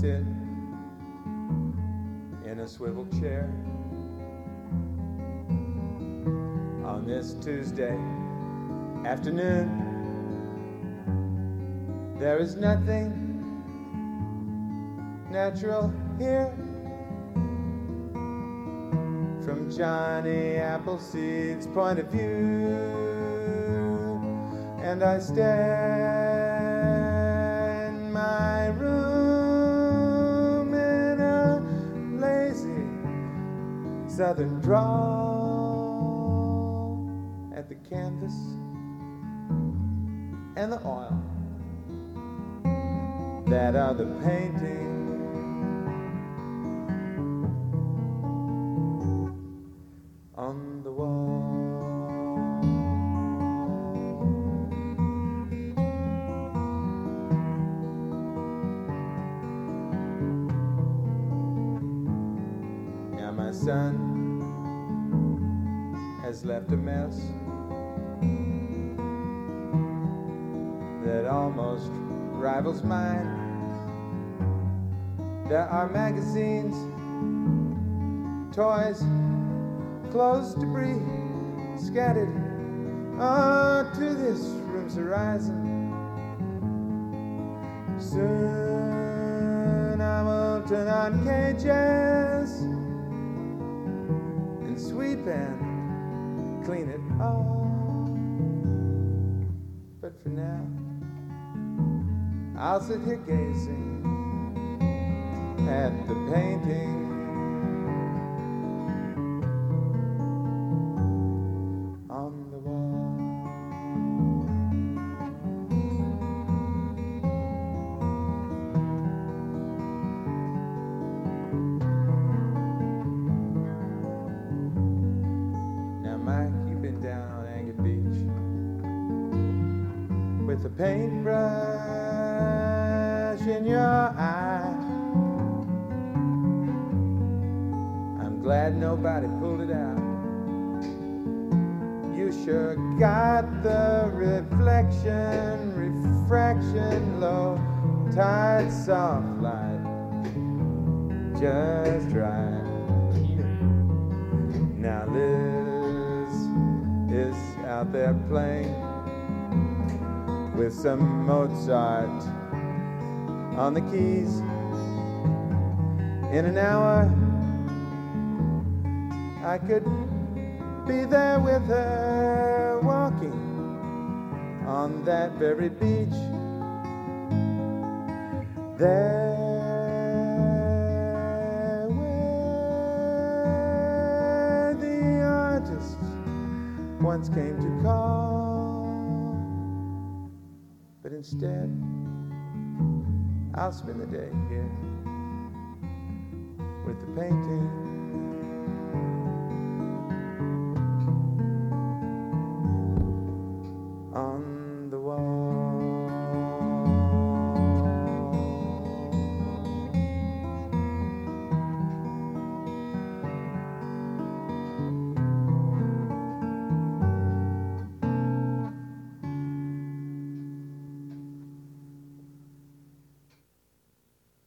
sit in a swivel chair on this Tuesday afternoon. There is nothing natural here from Johnny Appleseed's point of view, and I stare in my room in a lazy southern drawl at the canvas and the oil that are the painting on the wall. Now my son has left a mess that almost rivals mine. There are magazines, toys, clothes, debris scattered to this room's horizon. Soon I will turn on cages and sweep and clean it all. But for now, I'll sit here gazing at the painting on the wall. Now, Mike, you've been down on Agate Beach with a paintbrush in your eye. I'm glad nobody pulled it out. You sure got the reflection, refraction, low tide, soft light, just right. Now Liz is out there playing with some Mozart on the keys. In an hour I could be there with her, walking on that very beach. There where the artist once came to call. But instead, I'll spend the day here with the painting